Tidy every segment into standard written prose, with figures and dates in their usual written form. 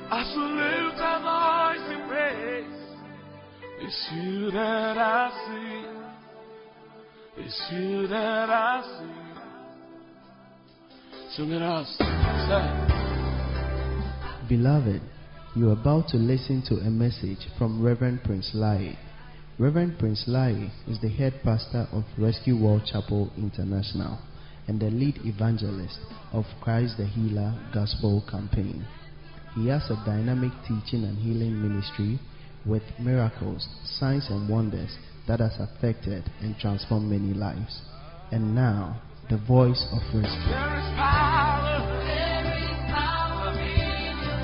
I shall lift my voice in praise. It's you that I see. It's you that I see. Sing it out. Beloved, you are about to listen to a message from Reverend Prince Lai. Reverend Prince Lai is the head pastor of Rescue World Chapel International and the lead evangelist of Christ the Healer Gospel Campaign. He has a dynamic teaching and healing ministry with miracles, signs and wonders that has affected and transformed many lives. And now, the voice of rescue. There is power. There is power in your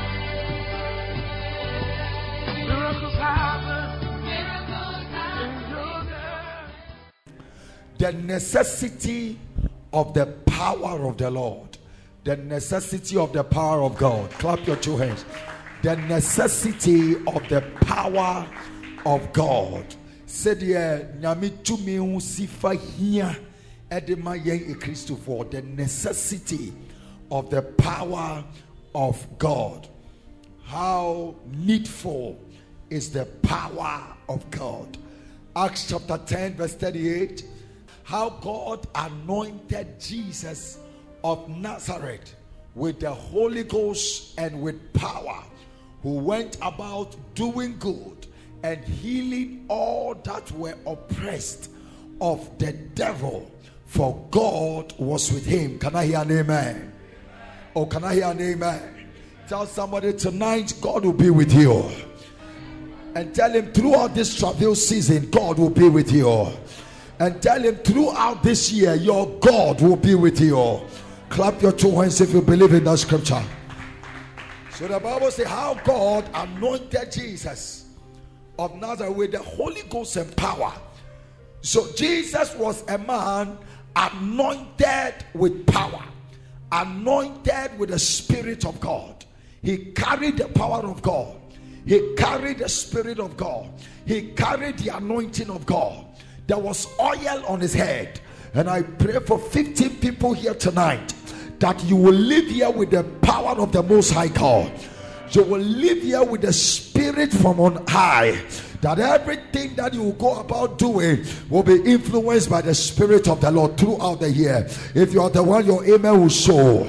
name. Miracles happen. Miracles happen. In your name. The necessity of the power of the Lord. The necessity of the power of God. Clap your two hands. The necessity of the power of God. Said nyame tumi hu sifa hia edema yen e Christo for the necessity of the power of God. How needful is the power of God. Acts chapter 10 verse 38. How God anointed Jesus of Nazareth with the Holy Ghost and with power, who went about doing good and healing all that were oppressed of the devil, for God was with him. Can I hear an amen? Oh, can I hear an amen? Tell somebody tonight, God will be with you. And tell him throughout this travel season, God will be with you. And tell him throughout this year, your God will be with you. Clap your two hands if you believe in that scripture. So the Bible says how God anointed Jesus of Nazareth with the Holy Ghost and power. So Jesus was a man anointed with power, anointed with the Spirit of God. He carried the power of God. He carried the Spirit of God. He carried the anointing of God. There was oil on his head. And I pray for 15 people here tonight that you will live here with the power of the Most High God. You will live here with the Spirit from on high. That everything that you will go about doing will be influenced by the Spirit of the Lord throughout the year. If you are the one, your amen will show.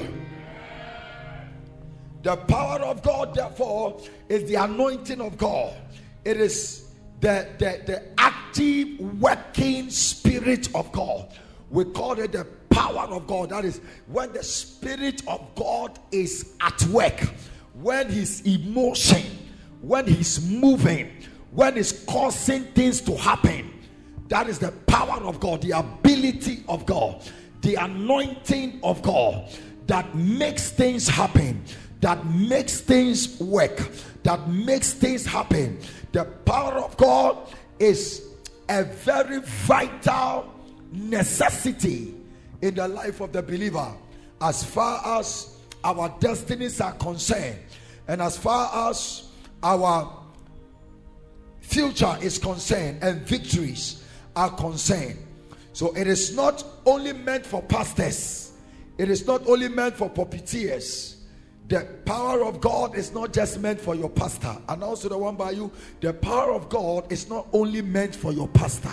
The power of God, therefore, is the anointing of God. It is the active working Spirit of God. We call it the power of God. That is when the Spirit of God is at work, when his emotion, when he's moving, when he's causing things to happen. That is the power of God, the ability of God, the anointing of God that makes things happen, that makes things work, that makes things happen. The power of God is a very vital necessity in the life of the believer, as far as our destinies are concerned, and as far as our future is concerned and victories are concerned. So it is not only meant for pastors, it is not only meant for puppeteers. The power of God is not just meant for your pastor, and also the one by you. The power of God is not only meant for your pastor.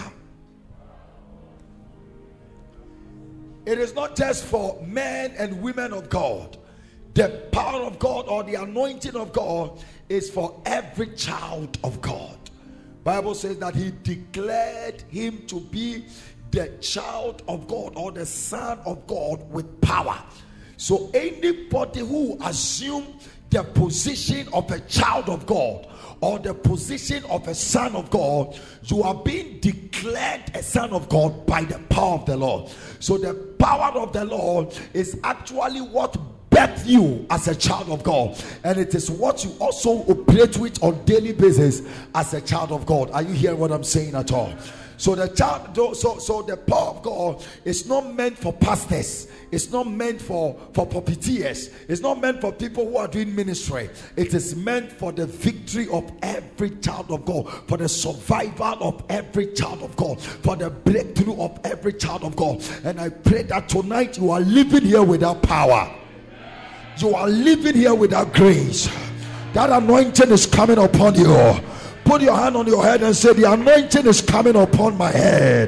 It is not just for men and women of God. The power of God or the anointing of God is for every child of God. Bible says that he declared him to be the child of God or the son of God with power. So anybody who assumes the position of a child of God or the position of a son of God, you are being declared a son of God by the power of the Lord. So the power of the Lord is actually what birthed you as a child of God, and it is what you also operate with on daily basis as a child of God. Are you hearing what I'm saying at all? So the power of God is not meant for pastors. It's not meant for puppeteers. It's not meant for people who are doing ministry. It is meant for the victory of every child of God, for the survival of every child of God, for the breakthrough of every child of God. And I pray that tonight you are living here without power. You are living here without grace. That anointing is coming upon you. Put your hand on your head and say, the anointing is coming upon my head.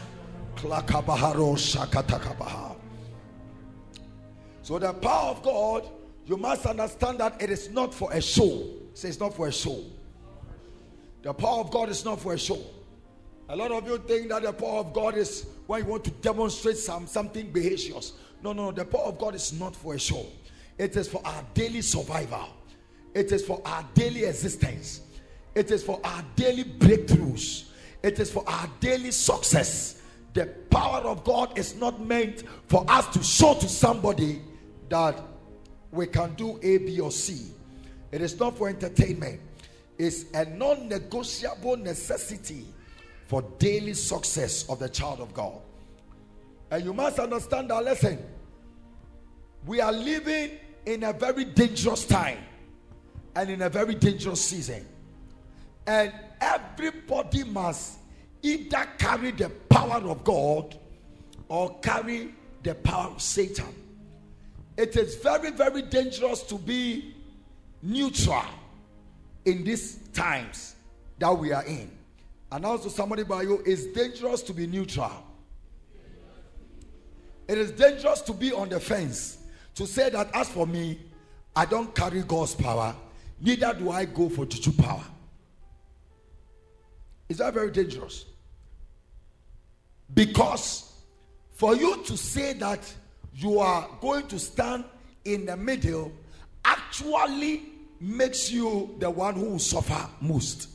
So the power of God, you must understand that it is not for a show. Say it's not for a show. The power of God is not for a show. A lot of you think that the power of God is when you want to demonstrate something behaviors. No. The power of God is not for a show. It is for our daily survival. It is for our daily existence. It is for our daily breakthroughs. It is for our daily success. The power of God is not meant for us to show to somebody that we can do A, B, or C. It is not for entertainment. It's a non-negotiable necessity for daily success of the child of God. And you must understand that, listen, we are living in a very dangerous time and in a very dangerous season. And everybody must either carry the power of God or carry the power of Satan. It is very, very dangerous to be neutral in these times that we are in. And also somebody by you, it's dangerous to be neutral. It is dangerous to be on the fence. To say that as for me, I don't carry God's power, neither do I go for juju power. Is that very dangerous? Because for you to say that you are going to stand in the middle actually makes you the one who will suffer most.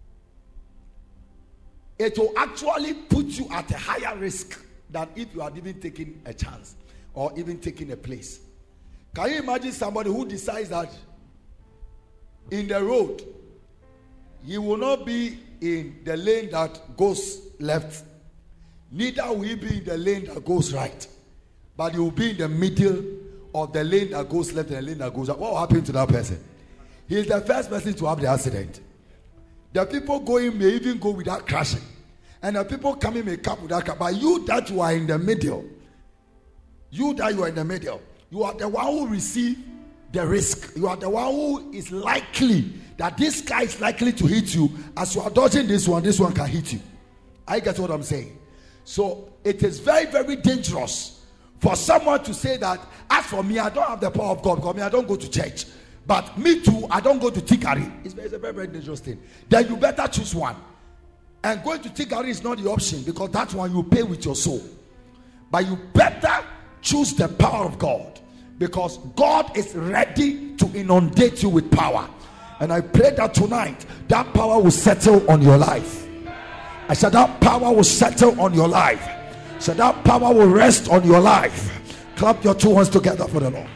It will actually put you at a higher risk than if you had even taken a chance or even taking a place. Can you imagine somebody who decides that in the road he will not be in the lane that goes left, neither will he be in the lane that goes right, but he will be in the middle of the lane that goes left and the lane that goes right? What will happen to that person? He is the first person to have the accident. The people going may even go without crashing, and the people coming may come without crashing. But you that you are in the middle, you are the one who receive the risk. You are the one who is likely that this guy is likely to hit you. As you are dodging this one can hit you. I get what I'm saying. So it is very, very dangerous for someone to say that, as for me, I don't have the power of God because I don't go to church. But me too, I don't go to Tikari. It's a very, very dangerous thing. Then you better choose one. And going to Tikari is not the option, because that one you pay with your soul. But you better choose the power of God, because God is ready to inundate you with power. And I pray that tonight that power will settle on your life. I said that power will settle on your life. I said that power will rest on your life. Clap your two hands together for the Lord.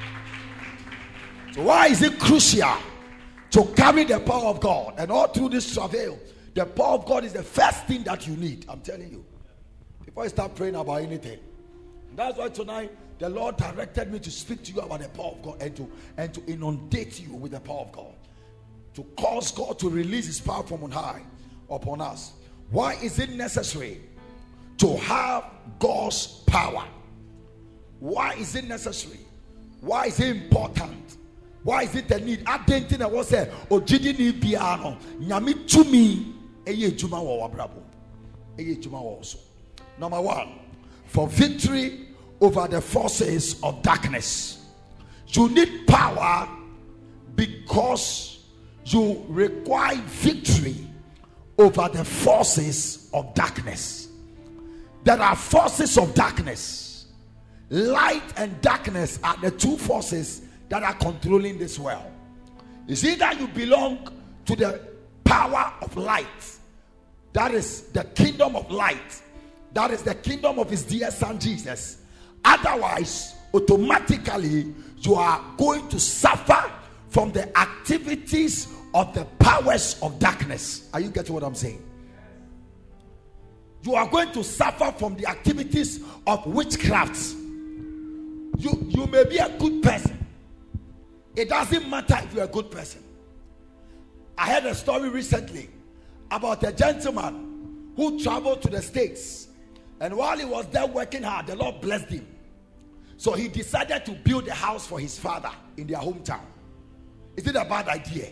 So why is it crucial to carry the power of God? And all through this travail, the power of God is the first thing that you need. I'm telling you, before you start praying about anything. And that's why tonight the Lord directed me to speak to you about the power of God and to inundate you with the power of God, to cause God to release his power from on high upon us. Why is it necessary to have God's power? Why is it necessary? Why is it important? Why is it a need? I didn't think I was say, "Ojidi ni biano, nyami tumi eye juma wa wabrabo, eye juma wa also." Number one, for victory over the forces of darkness, you need power because you require victory over the forces of darkness. There are forces of darkness. Light and darkness are the two forces that are controlling this world. It's either you belong to the power of light, that is the kingdom of light, that is the kingdom of his dear son Jesus. Otherwise, automatically you are going to suffer from the activities of the powers of darkness. Are you getting what I'm saying? You are going to suffer from the activities of witchcraft. You may be a good person. It doesn't matter if you're a good person. I heard a story recently about a gentleman who traveled to the States, and while he was there working hard, the Lord blessed him. So he decided to build a house for his father in their hometown. Is it a bad idea?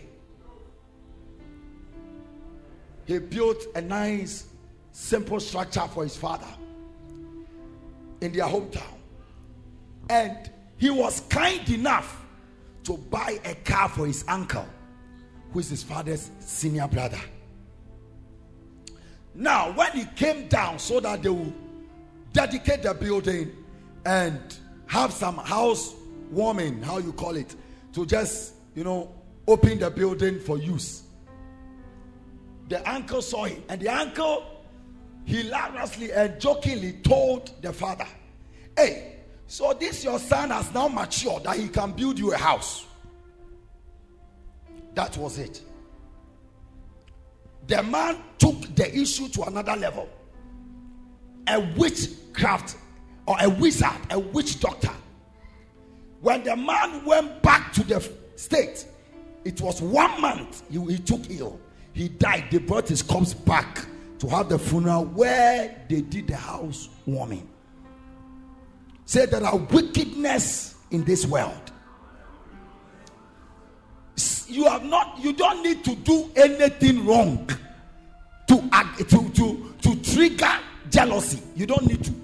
He built a nice, simple structure for his father in their hometown. And he was kind enough to buy a car for his uncle, who is his father's senior brother. Now, when he came down so that they will dedicate the building and have some house warming, how you call it, to just, open the building for use. The uncle saw him, and the uncle hilariously and jokingly told the father, "Hey, so this your son has now matured that he can build you a house." That was it. The man took the issue to another level. A witchcraft or a wizard, a witch doctor. When the man went back to the state, it was 1 month he took ill. He died. They brought his corpse back to have the funeral where they did the house warming. Say there are wickedness in this world. You don't need to do anything wrong to trigger jealousy. You don't need to.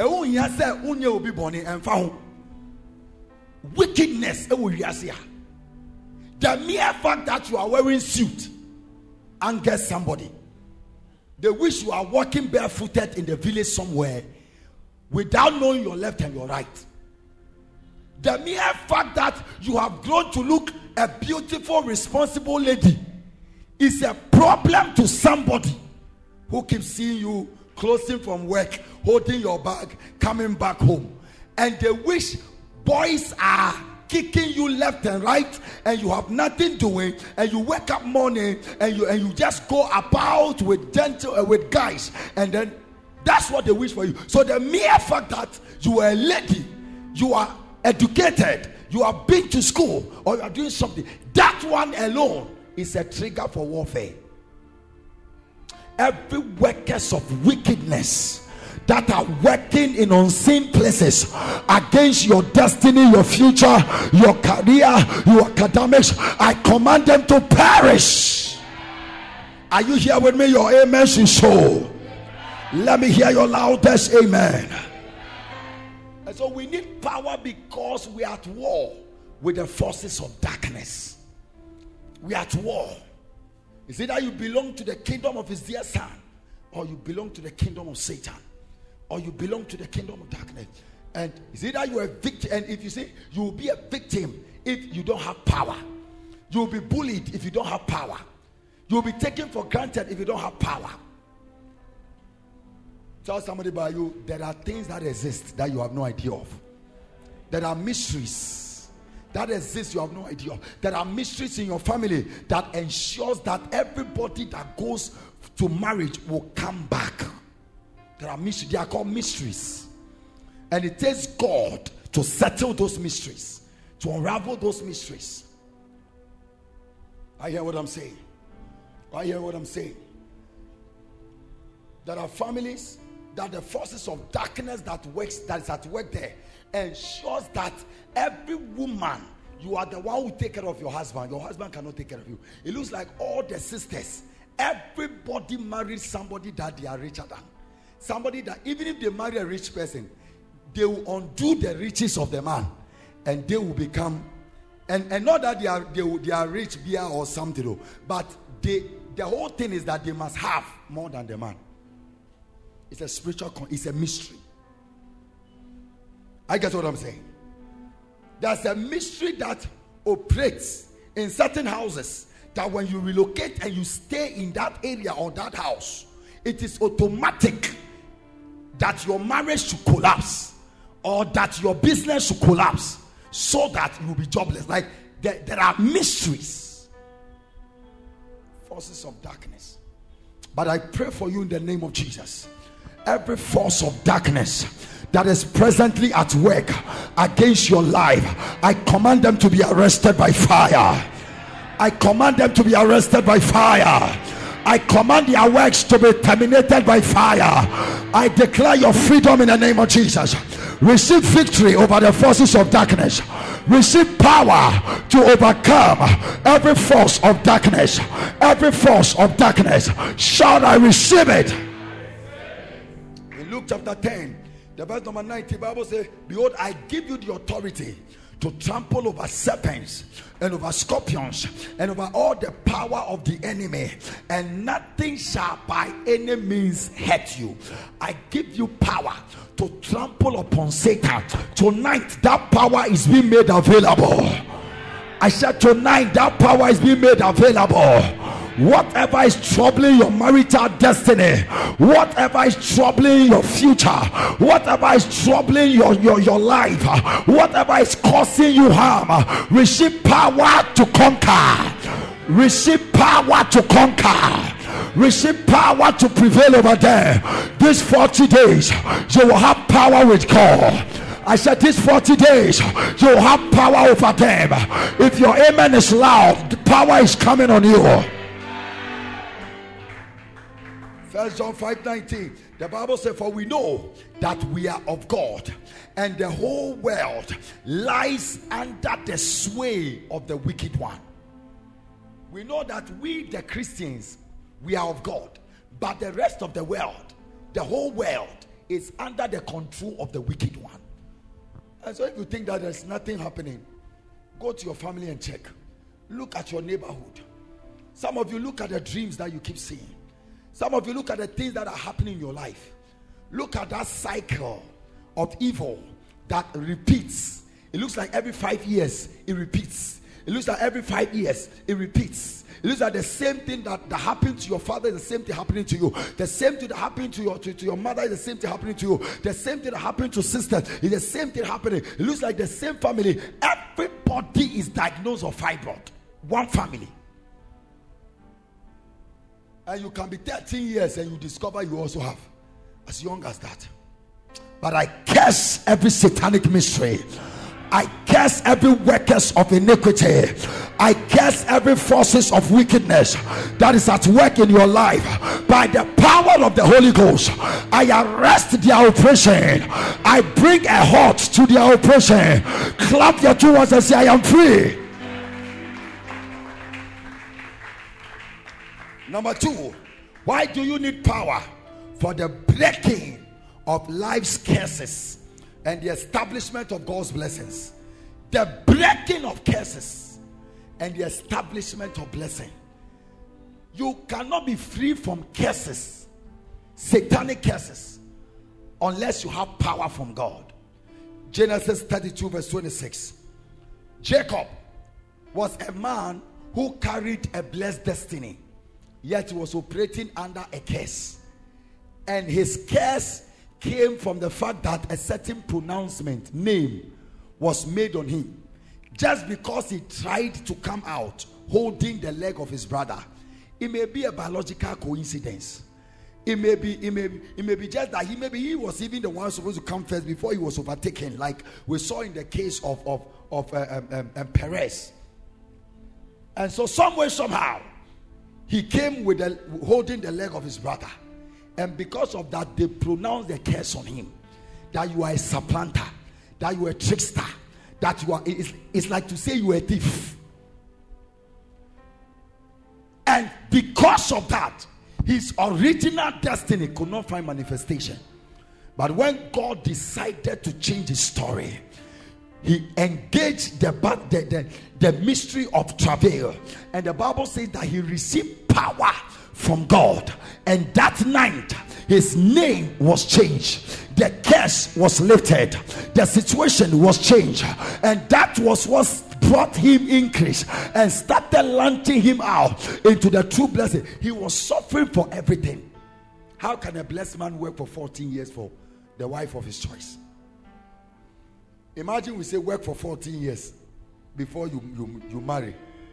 Wickedness. The mere fact that you are wearing suit angers somebody. They wish you are walking barefooted in the village somewhere without knowing your left and your right. The mere fact that you have grown to look a beautiful, responsible lady is a problem to somebody who keeps seeing you closing from work, holding your bag, coming back home. And they wish boys are kicking you left and right, and you have nothing doing, and you wake up morning and you just go about with guys, and then that's what they wish for you. So the mere fact that you are a lady, you are educated, you have been to school, or you are doing something, that one alone is a trigger for warfare. Every workers of wickedness that are working in unseen places against your destiny, your future, your career, your academics, I command them to perish. Are you here with me? Your amen is so. Let me hear your loudest amen. And so we need power because we are at war with the forces of darkness. We are at war. Is it that you belong to the kingdom of his dear son, or you belong to the kingdom of Satan, or you belong to the kingdom of darkness? And is it that you are a victim? And if you say you will be a victim if you don't have power, you will be bullied if you don't have power, you will be taken for granted if you don't have power. Tell somebody by you, there are things that exist that you have no idea of. There are mysteries that exist you have no idea of. There are mysteries in your family that ensures that everybody that goes to marriage will come back. There are mysteries. They are called mysteries. And it takes God to settle those mysteries, to unravel those mysteries. I hear what I'm saying. I hear what I'm saying. There are families that the forces of darkness that is at work there ensures that every woman, you are the one who take care of your husband. Your husband cannot take care of you. It looks like all the sisters, everybody marries somebody that they are richer than. Somebody that even if they marry a rich person, they will undo the riches of the man, and they will become, and not that they are rich beer or something, but the whole thing is that they must have more than the man. It's a spiritual, it's a mystery. I get what I'm saying. There's a mystery that operates in certain houses, that when you relocate and you stay in that area or that house, it is automatic that your marriage should collapse, or that your business should collapse, so that you will be jobless. Like there are mysteries, forces of darkness. But I pray for you in the name of Jesus. Every force of darkness that is presently at work against your life, I command them to be arrested by fire. I command them to be arrested by fire. I command their works to be terminated by fire. I declare your freedom in the name of Jesus. Receive victory over the forces of darkness. Receive power to overcome every force of darkness. Every force of darkness. Shall I receive it? In Luke chapter 10, the verse number 90, the Bible says, behold, I give you the authority to trample over serpents and over scorpions and over all the power of the enemy, and nothing shall by any means hurt you. I give you power to trample upon Satan. Tonight that power is being made available. I said tonight that power is being made available. Whatever is troubling your marital destiny, whatever is troubling your future, whatever is troubling your life, whatever is causing you harm, receive power to conquer. Receive power to conquer. Receive power to prevail over them. These 40 days you will have power with God. I said these 40 days you will have power over them. If your amen is loud, the power is coming on you. 1 John 5:19, the Bible says, for we know that we are of God, and the whole world lies under the sway of the wicked one. We know that we the Christians, we are of God, but the rest of the world, the whole world, is under the control of the wicked one. And so if you think that there's nothing happening, go to your family and check. Look at your neighborhood. Some of you look at the dreams that you keep seeing. Some of you look at the things that are happening in your life. Look at that cycle of evil that repeats. It looks like every 5 years it repeats. It looks like every 5 years it repeats. It looks like the same thing that happened to your father is the same thing happening to you. The same thing that happened to your mother is the same thing happening to you. The same thing that happened to sisters is the same thing happening. It looks like the same family. Everybody is diagnosed of fibroid. One family. And you can be 13 years and you discover you also have as young as that. But I curse every satanic mystery. I curse every workers of iniquity. I curse every forces of wickedness that is at work in your life. By the power of the Holy Ghost, I arrest their oppression. I bring a halt to their oppression. Clap your two hands and say, I am free. Number 2, why do you need power? For the breaking of life's curses and the establishment of God's blessings. The breaking of curses and the establishment of blessing. You cannot be free from curses, satanic curses, unless you have power from God. Genesis 32 verse 26. Jacob was a man who carried a blessed destiny, yet he was operating under a curse. And his curse came from the fact that a certain pronouncement, name, was made on him just because he tried to come out holding the leg of his brother. It may be a biological coincidence. It may be just that he was even the one supposed to come first before he was overtaken, like we saw in the case of Perez. And so some way, somehow, he came with holding the leg of his brother. And because of that, they pronounced the curse on him. That you are a supplanter. That you are a trickster. That you are, it's like to say you are a thief. And because of that, his original destiny could not find manifestation. But when God decided to change his story, he engaged the mystery of travail. And the Bible says that he received power from God. And that night, his name was changed. The curse was lifted. The situation was changed. And that was what brought him increase and started launching him out into the true blessing. He was suffering for everything. How can a blessed man work for 14 years for the wife of his choice? Imagine we say work for 14 years before you marry.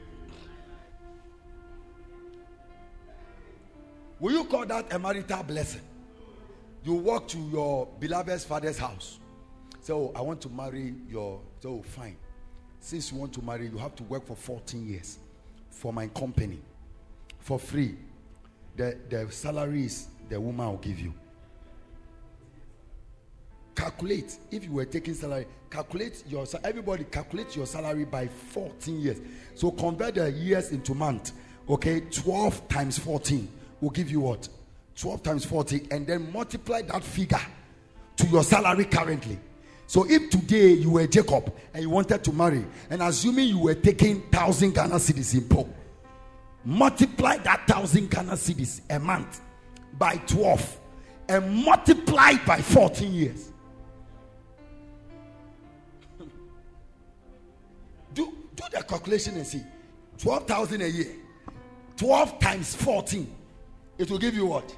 Will you call that a marital blessing? You walk to your beloved's father's house. So I want to marry your. So fine. Since you want to marry, you have to work for 14 years for my company for free. The salary is the woman will give you. calculate. If you were taking salary, calculate your everybody calculate your salary by 14 years. So convert the years into month. Okay, 12 times 14 will give you what? 12 times 40, and then multiply that figure to your salary currently. So if today you were Jacob and you wanted to marry, and assuming you were taking 1,000 Ghana cedis in Pope, multiply that 1,000 Ghana cedis a month by 12 and multiply by 14 years. Do the calculation and see. 12,000 a year, 12 times 14, it will give you what?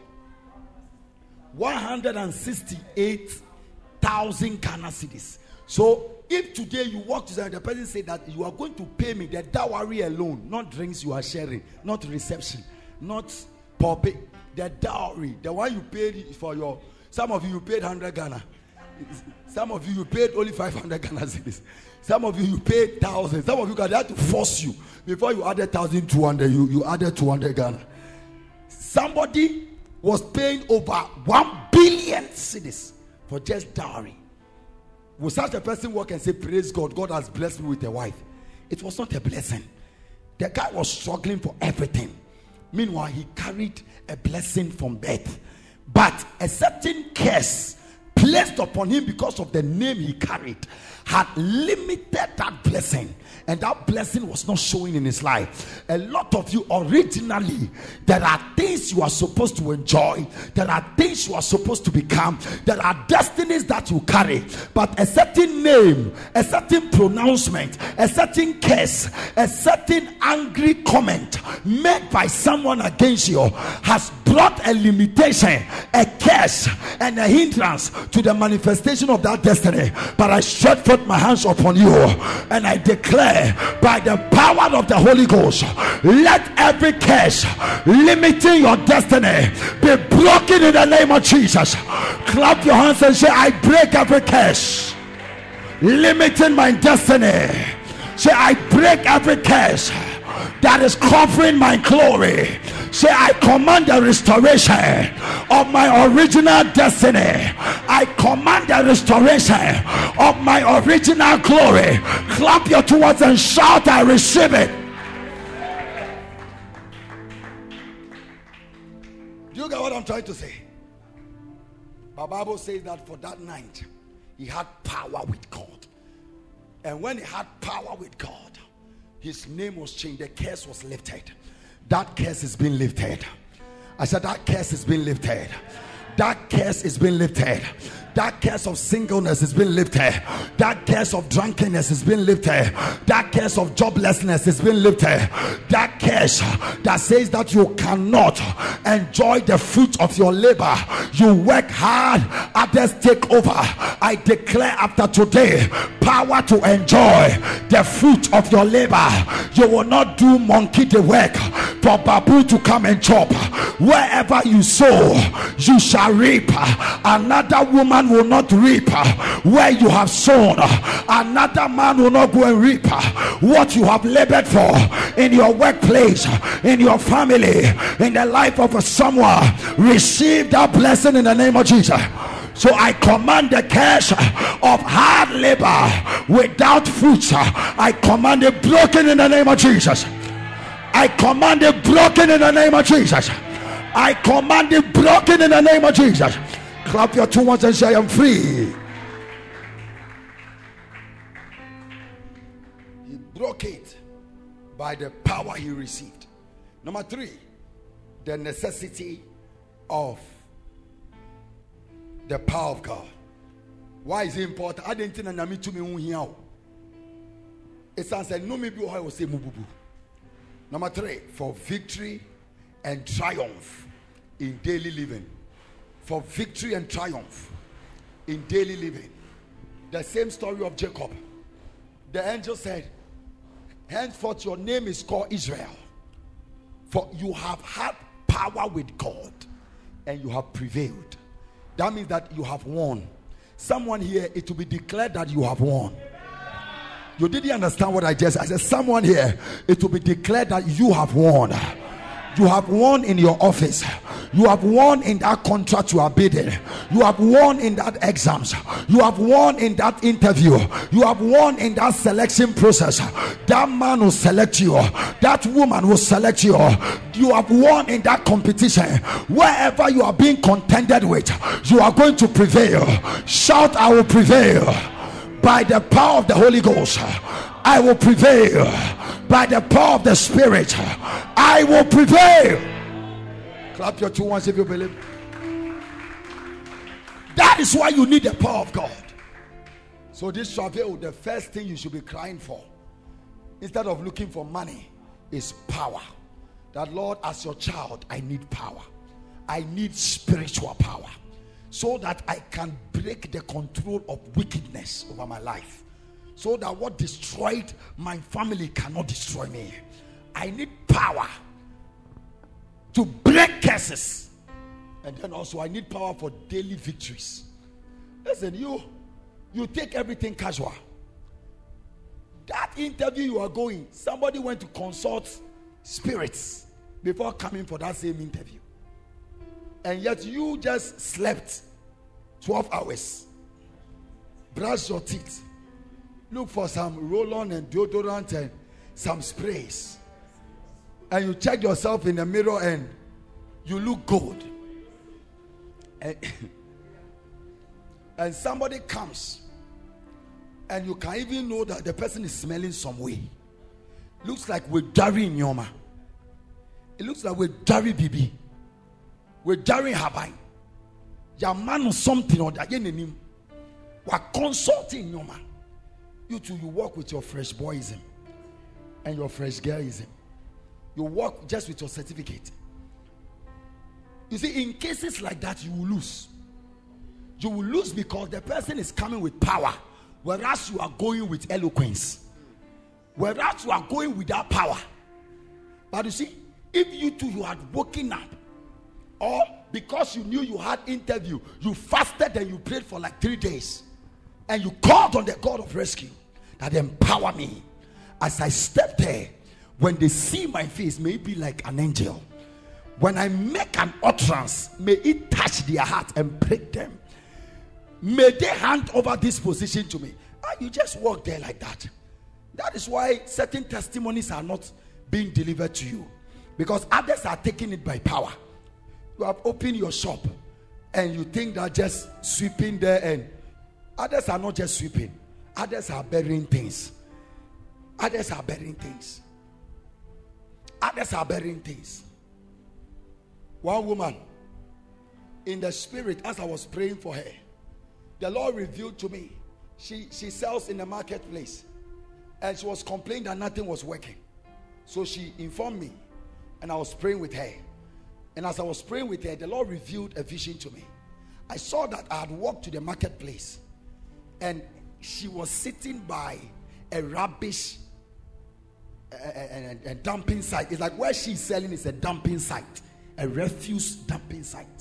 168,000 Ghana cedis. So if today you walk to the person say that you are going to pay me the dowry alone, not drinks you are sharing, not reception, not poppy, the dowry, the one you paid for your, some of you paid 100 Ghana, some of you paid only 500 Ghana cedis, some of you paid 1,000, some of you they had to force you before you added 1,200, you added 200 Ghana. Somebody was paying over 1 billion cedis for just dowry. Will such a person walk and say, praise God, God has blessed me with a wife? It was not a blessing. The guy was struggling for everything. Meanwhile, he carried a blessing from birth. But a certain curse placed upon him because of the name he carried had limited that blessing. And that blessing was not showing in his life. A lot of you originally, there are things you are supposed to enjoy. There are things you are supposed to become. There are destinies that you carry. But a certain name, a certain pronouncement, a certain curse, a certain angry comment made by someone against you has brought a limitation, a curse, and a hindrance to the manifestation of that destiny. But I stretch forth my hands upon you and I declare by the power of the Holy Ghost, let every curse limiting your destiny be broken in the name of Jesus. Clap your hands and say, I break every curse limiting my destiny. Say, I break every curse that is covering my glory. Say, I command the restoration of my original destiny. I command the restoration of my original glory. Clap your two hands and shout, I receive it. Do you get what I'm trying to say? The Bible says that for that night he had power with God. And when he had power with God, his name was changed. The curse was lifted. That curse has been lifted. I said that curse has been lifted. That curse has been lifted. That curse of singleness has been lifted. That curse of drunkenness has been lifted. That curse of joblessness has been lifted. That curse that says that you cannot enjoy the fruit of your labor. You work hard, others take over. I declare after today, power to enjoy the fruit of your labor. You will not do monkey the work for babu to come and chop. Wherever you sow, you shall reap. Another woman will not reap where you have sown. Another man will not go and reap what you have labored for in your workplace, in your family, in the life of someone. Receive that blessing in the name of Jesus. So I command the curse of hard labor without fruits. I command it broken in the name of Jesus. I command it broken in the name of Jesus. I command it broken in the name of Jesus. Clap your two hands and say, I am free. He broke it by the power he received. Number 3, the necessity of the power of God. Why is it important? I didn't know me to me here. It's answered no me be I will say mububu. Number 3, for victory and triumph in daily living. For victory and triumph in daily living. The same story of Jacob. The angel said, henceforth your name is called Israel, for you have had power with God and you have prevailed. That means that you have won. Someone here, it will be declared that you have won. You didn't understand what I just said. I said someone here, it will be declared that you have won. You have won in your office. You have won in that contract you are bidding. You have won in that exams. You have won in that interview. You have won in that selection process. That man will select you. That woman will select you. You have won in that competition. Wherever you are being contended with, you are going to prevail. Shout, I will prevail. By the power of the Holy Ghost, I will prevail. By the power of the Spirit, I will prevail. Clap your two hands if you believe. That is why you need the power of God. So this travail, the first thing you should be crying for, instead of looking for money, is power. That, Lord, as your child, I need power. I need spiritual power, so that I can break the control of wickedness over my life, so that what destroyed my family cannot destroy me. I need power to break curses. And then also I need power for daily victories. Listen, you take everything casual. That interview you are going, somebody went to consult spirits before coming for that same interview, and yet you just slept 12 hours, brush your teeth, look for some roll-on and deodorant and some sprays, and you check yourself in the mirror and you look good, and somebody comes and you can even know that the person is smelling some way. Looks like we're Dari Nyoma. It looks like we're Dari Bibi. We're Dari Habai. Your man or something or that. We're consulting your man. You two, you work with your fresh boyism and your fresh girlism. You work just with your certificate. You see, in cases like that, you will lose. You will lose because the person is coming with power, whereas you are going with eloquence. Whereas you are going without power. But you see, if you two, you had woken up, or because you knew you had interview, you fasted and you prayed for like 3 days, and you called on the God of rescue that empower me. As I step there, when they see my face, may it be like an angel. When I make an utterance, may it touch their heart and break them. May they hand over this position to me. And you just walk there like that. That is why certain testimonies are not being delivered to you, because others are taking it by power. You have opened your shop and you think that just sweeping there, and others are not just sweeping. Others are burying things. Others are burying things. Others are burying things. One woman, in the spirit, as I was praying for her, the Lord revealed to me, she sells in the marketplace, and she was complaining that nothing was working. So she informed me, and I was praying with her. And as I was praying with her, the Lord revealed a vision to me. I saw that I had walked to the marketplace, and she was sitting by a rubbish a dumping site. It's like where she's selling is a dumping site, a refuse dumping site.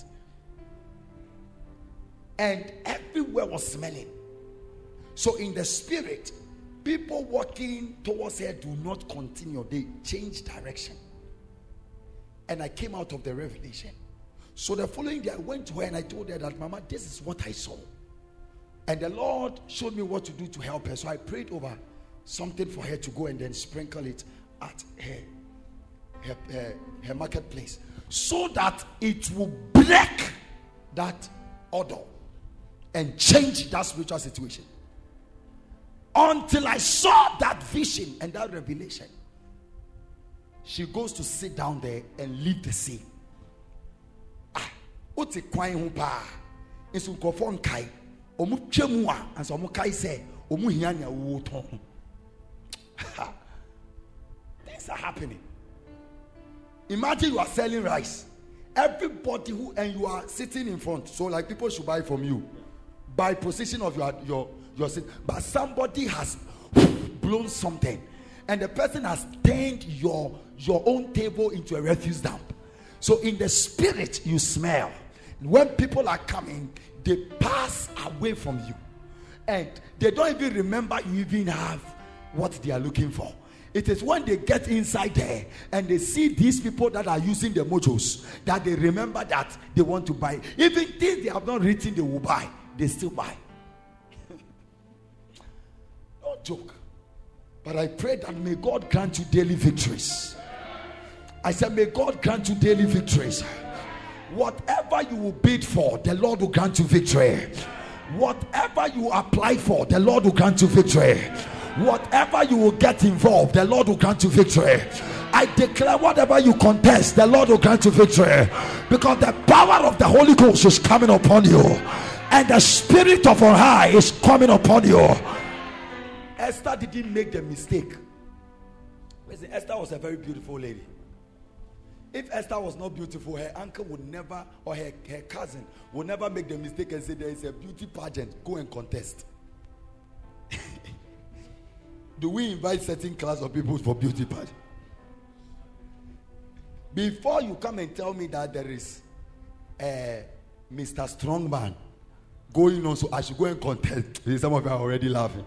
And everywhere was smelling. So in the spirit, people walking towards her do not continue. They change direction. And I came out of the revelation. So the following day I went to her and I told her that, Mama, this is what I saw. And the Lord showed me what to do to help her. So I prayed over something for her to go and then sprinkle it at her marketplace, so that it will break that order and change that spiritual situation. Until I saw that vision and that revelation, she goes to sit down there and leave the scene. What's a crying whoop? It's a coffin kai. Omu chemua and some kai say, Omu hianya woton. Things are happening. Imagine you are selling rice. Everybody who, and you are sitting in front. So like people should buy from you by position of your seat. But somebody has blown something, and the person has turned your own table into a refuse dump. So in the spirit you smell. When people are coming, they pass away from you, and they don't even remember you even have what they are looking for. It is when they get inside there and they see these people that are using the mojos that they remember that they want to buy. Even things they have not written they will buy, they still buy. No joke. But I pray that may God grant you daily victories. I said, may God grant you daily victories. Whatever you will bid for, the Lord will grant you victory. Whatever you apply for, the Lord will grant you victory. Whatever you will get involved, the Lord will grant you victory. I declare whatever you contest, the Lord will grant you victory. Because the power of the Holy Ghost is coming upon you. And the Spirit of on high is coming upon you. Esther didn't make the mistake. Listen, Esther was a very beautiful lady. If Esther was not beautiful, her uncle would never, or her cousin would never make the mistake and say there is a beauty pageant, go and contest. Do we invite certain class of people for beauty pageant? Before you come and tell me that there is a Mr. Strongman going on, so I should go and contest. Some of you are already laughing.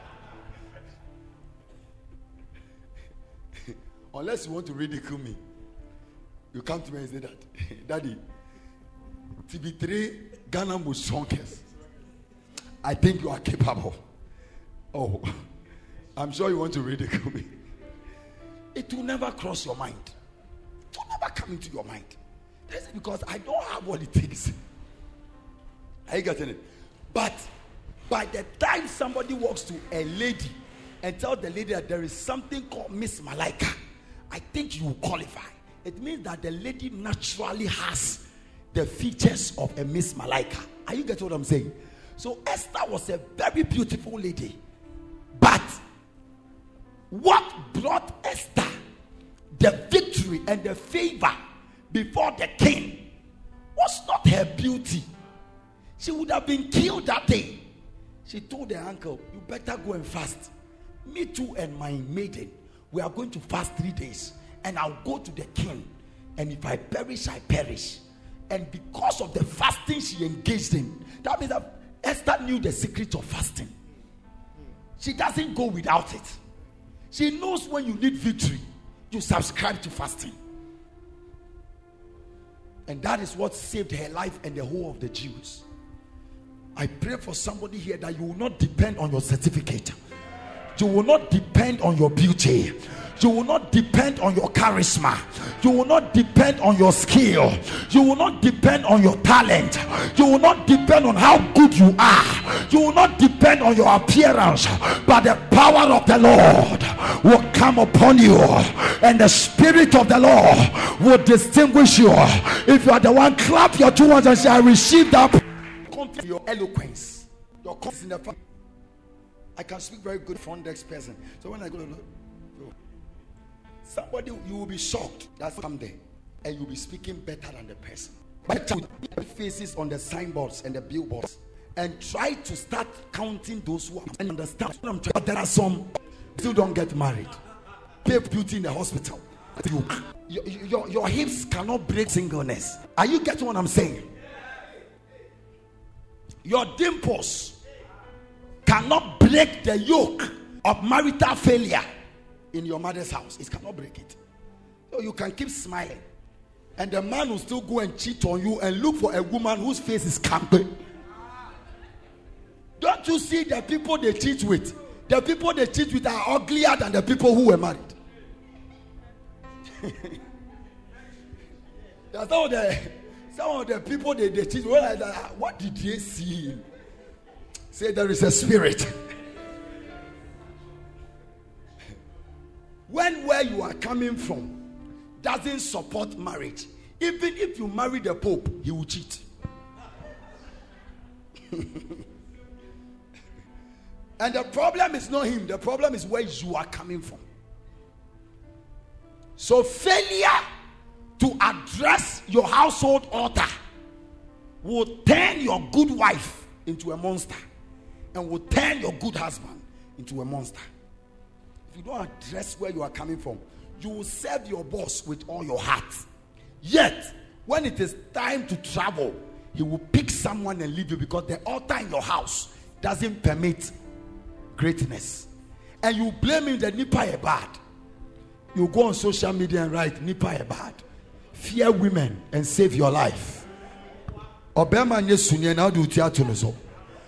Unless you want to ridicule me, you come to me and say that, Daddy, TB3 Ghana Mushonkers, I think you are capable. Oh, I'm sure you want to ridicule me. It will never cross your mind. It will never come into your mind. That's because I don't have what it takes. Are you getting it? But by the time somebody walks to a lady and tells the lady that there is something called Miss Malaika, I think you will qualify. It means that the lady naturally has the features of a Miss Malaika. Are you getting what I'm saying? So Esther was a very beautiful lady. But what brought Esther the victory and the favor before the king was not her beauty. She would have been killed that day. She told her uncle, you better go and fast. Me too and my maiden, we are going to fast 3 days. And I'll go to the king. And if I perish, I perish. And because of the fasting she engaged in, that means that Esther knew the secret of fasting. She doesn't go without it. She knows when you need victory, you subscribe to fasting. And that is what saved her life and the whole of the Jews. I pray for somebody here that you will not depend on your certificate. You will not depend on your beauty. You will not depend on your charisma. You will not depend on your skill. You will not depend on your talent. You will not depend on how good you are. You will not depend on your appearance. But the power of the Lord will come upon you. And the Spirit of the Lord will distinguish you. If you are the one, clap your 2 hands and say, I receive that. Your eloquence. Your confidence in the family. I can speak very good front desk person. So when I go to somebody, you will be shocked that come there and you'll be speaking better than the person. But you put faces on the signboards and the billboards and try to start counting those who understand what I'm trying. But there are some still don't get married. Pay beauty in the hospital. Your hips cannot break singleness. Are you getting what I'm saying? Your dimples cannot break the yoke of marital failure in your mother's house. It cannot break it. So you can keep smiling. And the man will still go and cheat on you and look for a woman whose face is camping. Don't you see the people they cheat with? The people they cheat with are uglier than the people who were married. Some of the people they cheat with, like, what did they see? Say there is a spirit. When where you are coming from doesn't support marriage, even if you marry the Pope, he will cheat. And the problem is not him, the problem is where you are coming from. So failure to address your household altar will turn your good wife into a monster and will turn your good husband into a monster. If you don't address where you are coming from, you will serve your boss with all your heart. Yet, when it is time to travel, he will pick someone and leave you because the altar in your house doesn't permit greatness. And you blame him the nipa bad. You go on social media and write nipa bad. Fear women and save your life. Obama nye sunye na do theater no so.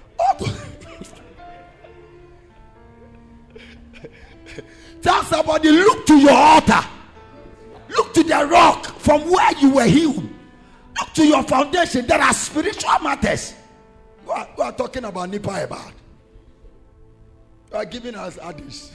Tell somebody, look to your altar. Look to the rock from where you were healed. Look to your foundation. There are spiritual matters. You are talking about nipa bad. You are giving us others.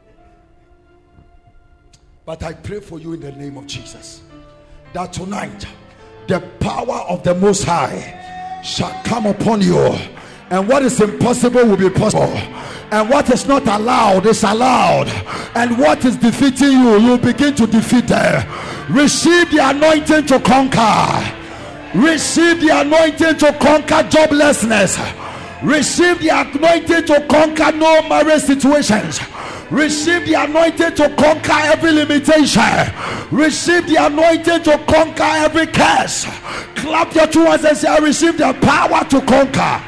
But I pray for you in the name of Jesus, that tonight the power of the Most High shall come upon you, and what is impossible will be possible, and what is not allowed is allowed, and what is defeating you, you begin to defeat them. Receive the anointing to conquer. Receive the anointing to conquer joblessness. Receive the anointing to conquer no marriage situations. Receive the anointing to conquer every limitation. Receive the anointing to conquer every curse. Clap your two hands and say, I receive the power to conquer.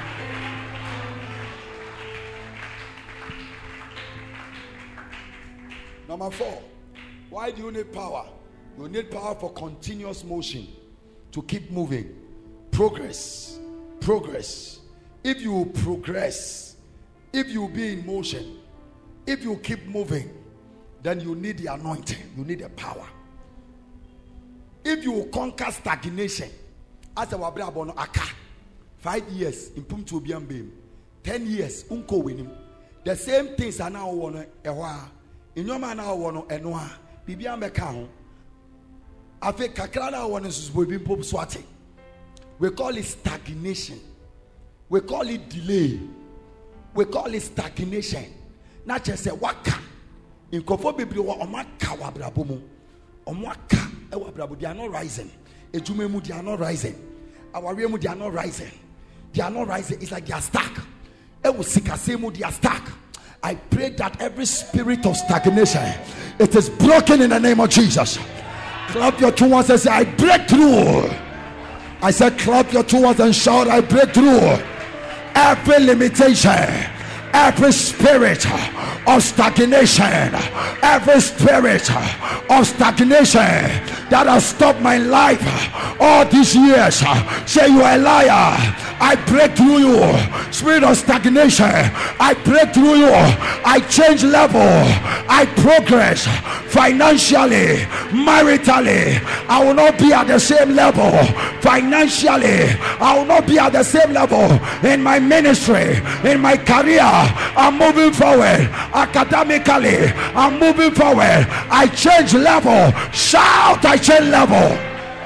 Number 4. Why do you need power? You need power for continuous motion. To keep moving. Progress. Progress. If you progress, if you be in motion, if you keep moving, then you need the anointing. You need the power. If you conquer stagnation, as a wabrabo no aka, 5 years in pum to biambim, 10 years unko winim. The same things are now one ewa. In your man now one enwa. Bibiambe kaho. Afe kakrana one is webim pop swati. We call it stagnation. We call it delay. We call it stagnation. Not just say waka. In kofo bibli wa omaka wabrabo mu. Omaka e wabrabo, they are not rising. Ejume mu, they are not rising. Aware mu, they are not rising. They are not rising. It's like they are stuck. E usikase mu, they are stuck. I pray that every spirit of stagnation, it is broken in the name of Jesus. Clap your two hands and say, I break through. I said, clap your two hands and shout, I break through. Every limitation, every spirit of stagnation, every spirit of stagnation that has stopped my life all these years, say you are a liar. I break through you. Spirit of stagnation, I break through you. I change level. I progress financially, maritally. I will not be at the same level. Financially, I will not be at the same level. In my ministry, in my career, I'm moving forward. Academically, I'm moving forward. I change level. Shout, I change level.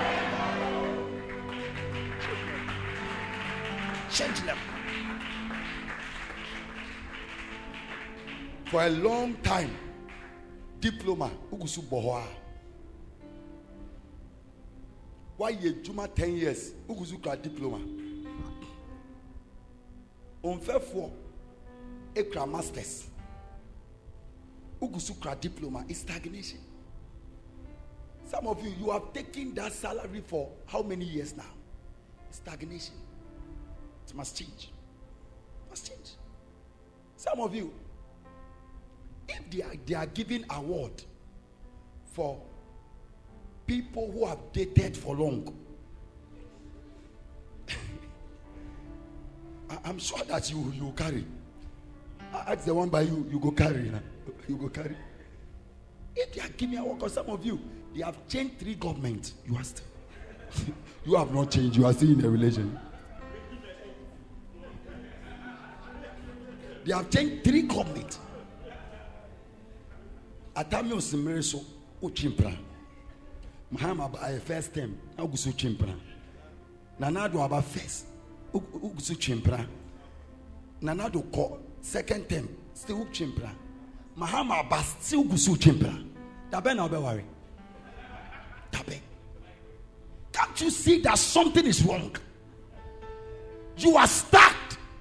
Change level. For a long time, diploma ugusu bohwa. Why ye juma 10 years ugusu ka diploma. On fait for ekra masters. Ugusu kra diploma is stagnation. Some of you, you have taken that salary for how many years now? Stagnation. It must change. It must change. Some of you, if they are giving award for people who have dated for long, I'm sure that you carry. That's the one by you. You go carry. You go carry. If they are giving award, because some of you, they have changed 3 governments. You are still. You have not changed. You are still in a relation. They have changed 3 governments. Atami Osimereso uchimpra. Mahama by first term ugusu chimpra. Nanado aba first ugusu chimpra. Nanado ko second term still chimpra. Mahama aba still ugusu chimpra. Tabe na obe worry. Tabe. Can't you see that something is wrong? You are stuck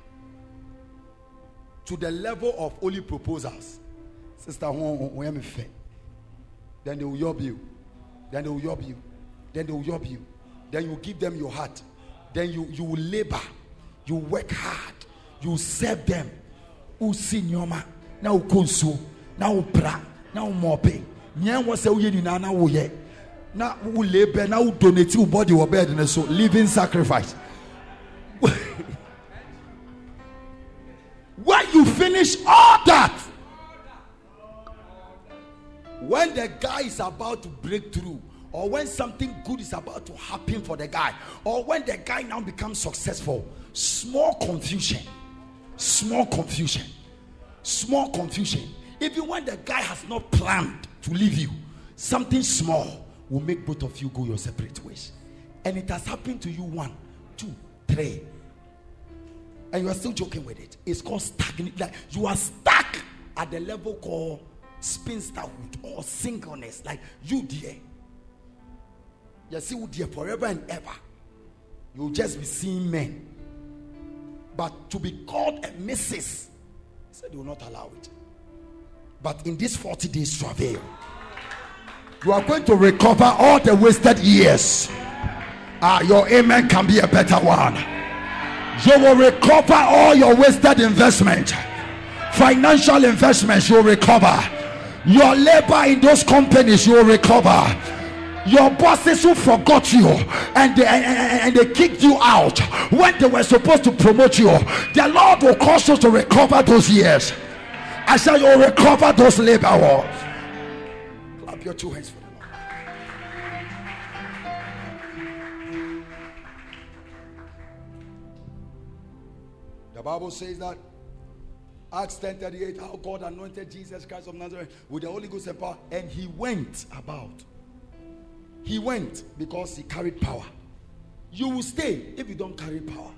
to the level of only proposals. Sister, then they will yob you. Then they will yob you. Then they will yob you. Then you give them your heart. Then you will labor. You work hard. You serve them. Usinyoma. Now konsu. Now pra. Now mope. Nyan was a ye nana wo ye. Na wo labor na wo donate your body or bed and so living sacrifice. When you finish all that, when the guy is about to break through, or when something good is about to happen for the guy, or when the guy now becomes successful, small confusion. Even when the guy has not planned to leave you, something small will make both of you go your separate ways. And it has happened to you 1, 2, 3. And you are still joking with it. It's called stagnant. Like you are stuck at the level called spinsterhood or singleness. Like you dear. You see, dear, forever and ever. You'll just be seeing men. But to be called a Mrs., he said, they will not allow it. But in this 40 days travail, you are going to recover all the wasted years. Your amen can be a better one. You will recover all your wasted investment. Financial investments, you will recover. Your labor in those companies, you will recover. Your bosses who forgot you and they kicked you out when they were supposed to promote you, the Lord will cause you to recover those years. I said you will recover those labor awards. Clap your 2 hands for the Lord. The Bible says that Acts 10:38, how God anointed Jesus Christ of Nazareth with the Holy Ghost and power, and he went about. He went because he carried power. You will stay if you don't carry power.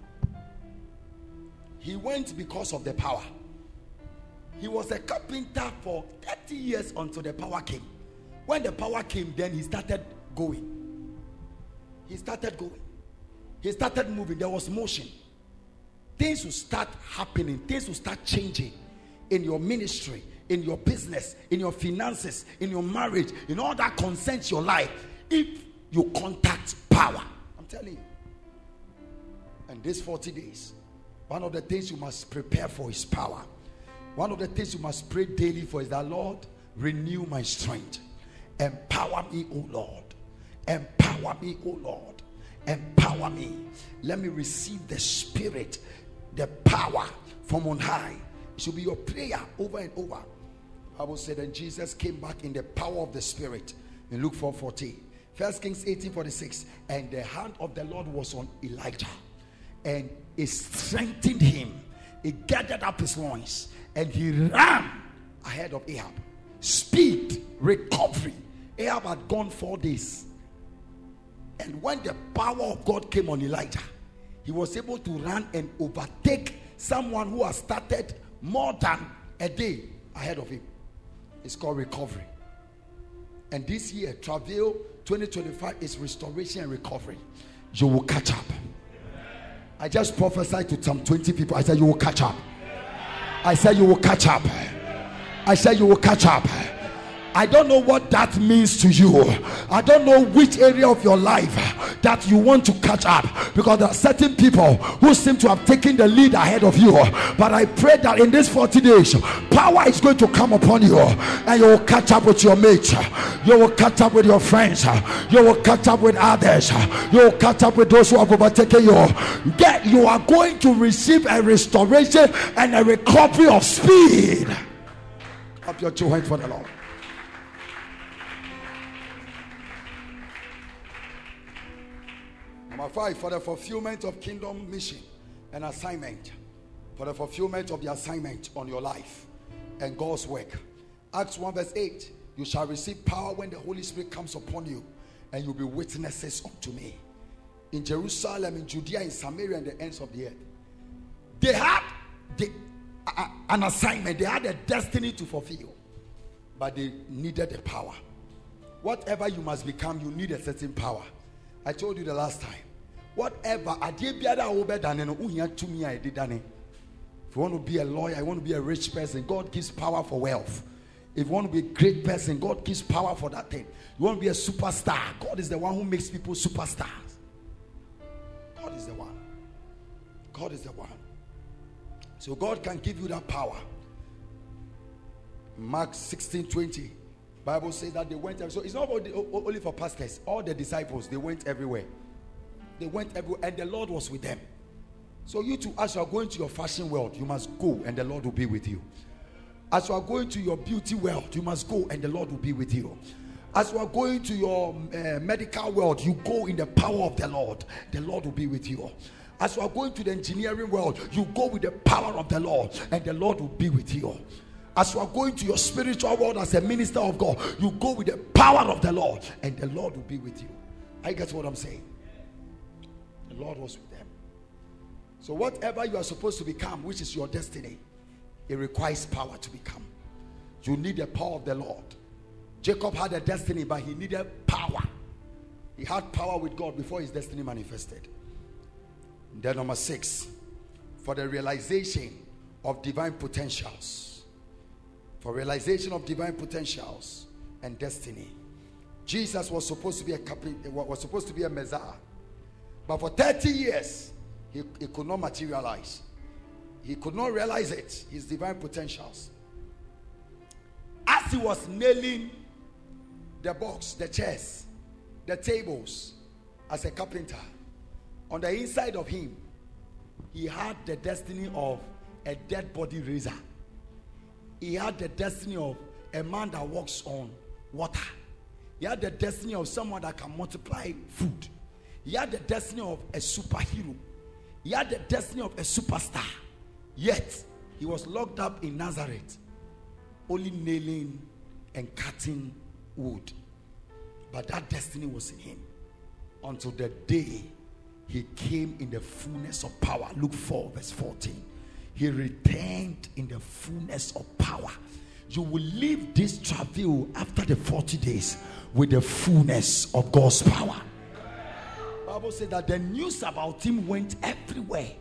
He went because of the power. He was a carpenter for 30 years until the power came. When the power came, then he started going. He started moving. There was motion. Things will start happening. Things will start changing in your ministry, in your business, in your finances, in your marriage, in all that concerns your life. If you contact power, I'm telling you. And these 40 days, one of the things you must prepare for is power. One of the things you must pray daily for is that, Lord, renew my strength. Empower me, O Lord. Empower me, O Lord. Empower me. Let me receive the spirit, the power from on high. It should be your prayer over and over. The Bible said, and Jesus came back in the power of the Spirit in Luke 4:40. 1 Kings 18:46. And the hand of the Lord was on Elijah, and it strengthened him. It gathered up his loins, and he ran ahead of Ahab. Speed, recovery. Ahab had gone 4 days. And when the power of God came on Elijah, he was able to run and overtake someone who has started more than a day ahead of him. It's called recovery. And this year, Travail 2025 is restoration and recovery. You will catch up. I just prophesied to some 20 people. I said you will catch up. I said you will catch up. I said you will catch up. I don't know what that means to you. I don't know which area of your life that you want to catch up, because there are certain people who seem to have taken the lead ahead of you. But I pray that in these 40 days, power is going to come upon you, and you will catch up with your mates. You will catch up with your friends. You will catch up with others. You will catch up with those who have overtaken you. You are going to receive a restoration and a recovery of speed. Up your 2 hands for the Lord. Number 5, for the fulfillment of kingdom mission and assignment. For the fulfillment of the assignment on your life and God's work. Acts 1:8. You shall receive power when the Holy Spirit comes upon you, and you'll be witnesses unto me. In Jerusalem, in Judea, in Samaria, and the ends of the earth. They had an assignment. They had a destiny to fulfill. But they needed the power. Whatever you must become, you need a certain power. I told you the last time. Whatever, if you want to be a lawyer, you want to be a rich person, God gives power for wealth. If you want to be a great person, God gives power for that thing. You want to be a superstar, God is the one who makes people superstars. God is the one. God is the one. So God can give you that power. Mark 16:20. Bible says that they went. So it's not only for pastors. All the disciples, they went everywhere. They went everywhere, and the Lord was with them. So you too, as you are going to your fashion world, you must go, and the Lord will be with you. As you are going to your beauty world, you must go, and the Lord will be with you. As you are going to your medical world, you go in the power of the Lord will be with you. As you are going to the engineering world, you go with the power of the Lord, and the Lord will be with you. As you are going to your spiritual world as a minister of God, you go with the power of the Lord, and the Lord will be with you. I get what I'm saying. The Lord was with them. So whatever you are supposed to become, which is your destiny, it requires power to become. You need the power of the Lord. Jacob had a destiny, but he needed power. He had power with God before his destiny manifested. And then number 6, for the realization of divine potentials. For realization of divine potentials and destiny. Jesus was supposed to be a Messiah. But for 30 years, he could not materialize. He could not realize it, his divine potentials. As he was nailing the box, the chairs, the tables as a carpenter, on the inside of him, he had the destiny of a dead body raiser. He had the destiny of a man that walks on water. He had the destiny of someone that can multiply food. He had the destiny of a superhero. He had the destiny of a superstar. Yet, he was locked up in Nazareth, only nailing and cutting wood. But that destiny was in him until the day he came in the fullness of power. Luke 4 verse 14. He returned in the fullness of power. You will leave this travail after the 40 days with the fullness of God's power. The Bible said that the news about him went everywhere.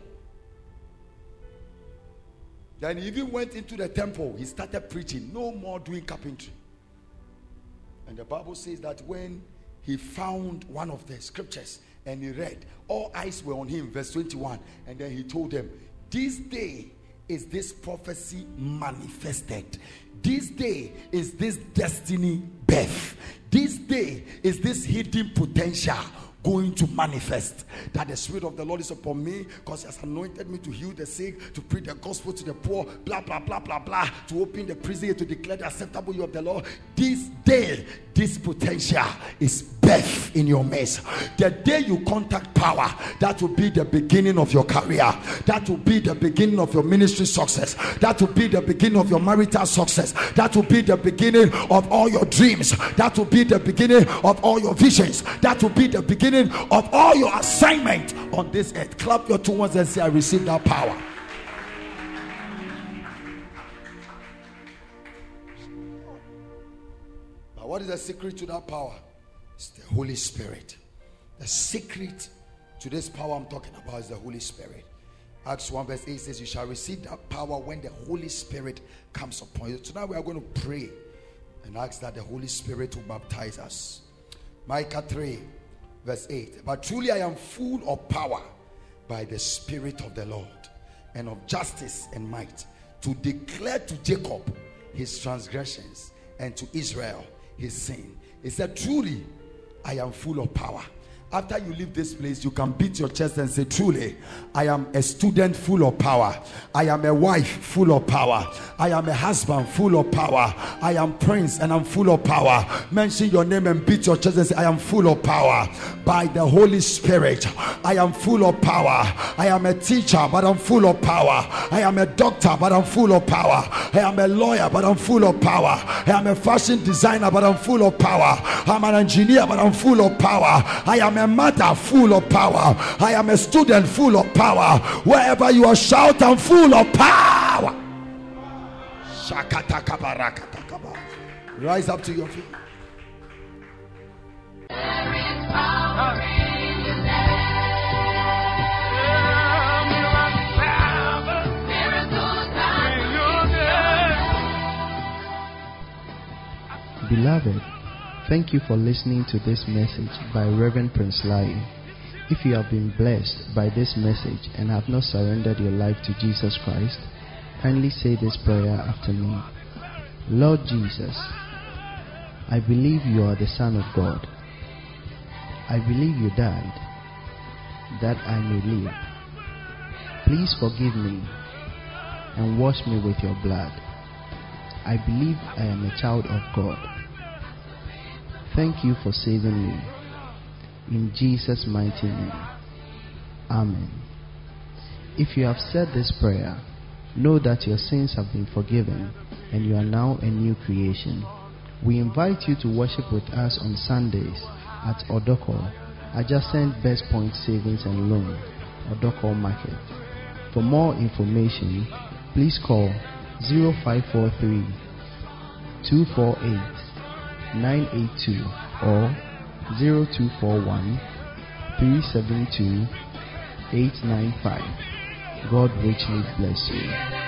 Then he even went into the temple. He started preaching, no more doing carpentry. And the Bible says that when he found one of the scriptures and he read, all eyes were on him, verse 21. And then he told them, this day is this prophecy manifested. This day is this destiny birth. This day is this hidden potential going to manifest. That the Spirit of the Lord is upon me, because He has anointed me to heal the sick, to preach the gospel to the poor, blah blah blah blah blah, to open the prison, to declare the acceptable year of the Lord. This day, this potential is birth in your midst. The day you contact power, that will be the beginning of your career. That will be the beginning of your ministry success. That will be the beginning of your marital success. That will be the beginning of all your dreams. That will be the beginning of all your visions. That will be the beginning of all your assignment on this earth. Clap your two hands and say, I receive that power. But what is the secret to that power? It's the Holy Spirit. The secret to this power I'm talking about is the Holy Spirit. Acts 1 verse 8 says, you shall receive that power when the Holy Spirit comes upon you. Tonight we are going to pray and ask that the Holy Spirit will baptize us. Micah 3 verse 8. But truly I am full of power by the Spirit of the Lord, and of justice and might, to declare to Jacob his transgressions, and to Israel his sin. He said, truly I am full of power. After you leave this place, you can beat your chest and say, truly, I am a student full of power. I am a wife full of power. I am a husband full of power. I am prince and I'm full of power. Mention your name and beat your chest and say, I am full of power. By the Holy Spirit, I am full of power. I am a teacher, but I'm full of power. I am a doctor, but I'm full of power. I am a lawyer, but I'm full of power. I am a fashion designer, but I'm full of power. I'm an engineer, but I'm full of power. I am a mother full of power. I am a student full of power. Wherever you are, shout, I'm full of power. Rise up to your feet. There is power in your name. Miracles are Beloved, thank you for listening to this message by Reverend Prince Lai. If you have been blessed by this message and have not surrendered your life to Jesus Christ, kindly say this prayer after me. Lord Jesus, I believe you are the Son of God. I believe you died, that I may live. Please forgive me and wash me with your blood. I believe I am a child of God. Thank you for saving me. In Jesus' mighty name. Amen. If you have said this prayer, know that your sins have been forgiven and you are now a new creation. We invite you to worship with us on Sundays at Odoko, adjacent Best Point Savings and Loan, Odoko Market. For more information, please call 0543 248 982 or 0241 372 895. God richly bless you.